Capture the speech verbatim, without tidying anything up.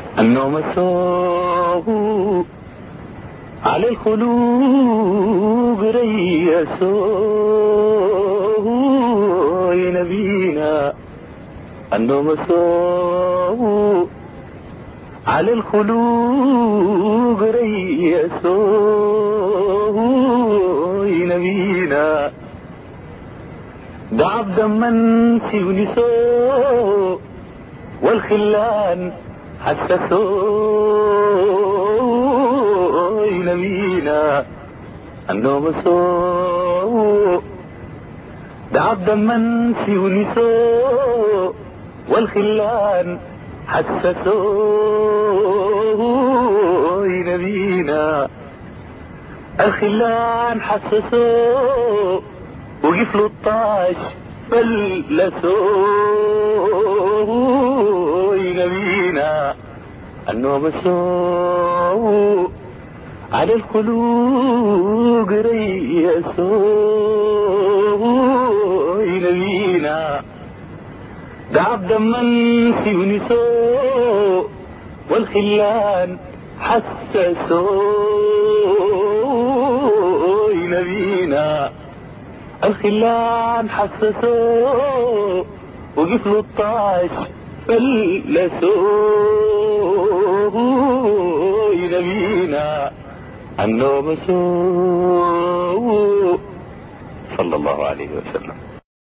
النوم سوه على الخلوق ريسوه يا نبينا. النوم سوه على الخلوق ريسوه يا نبينا. ده عبدا من سيونسوه والخلان حسسوه يا نبينا. النوم سوه ده عبدا من سيونسوه والخلان حسسوه يا نبينا. الخلان حسسوه وقف له الطاش فلسوه يا نبينا. النوم سوه على الخلوق ريسوه يا نبينا. ده عبدا من سيونسوه والخلان حسسوه يا نبينا. الخلان حسسوه وقف له الطاش فلسوه يا نبينا. النوم سوه صلى الله عليه وسلم.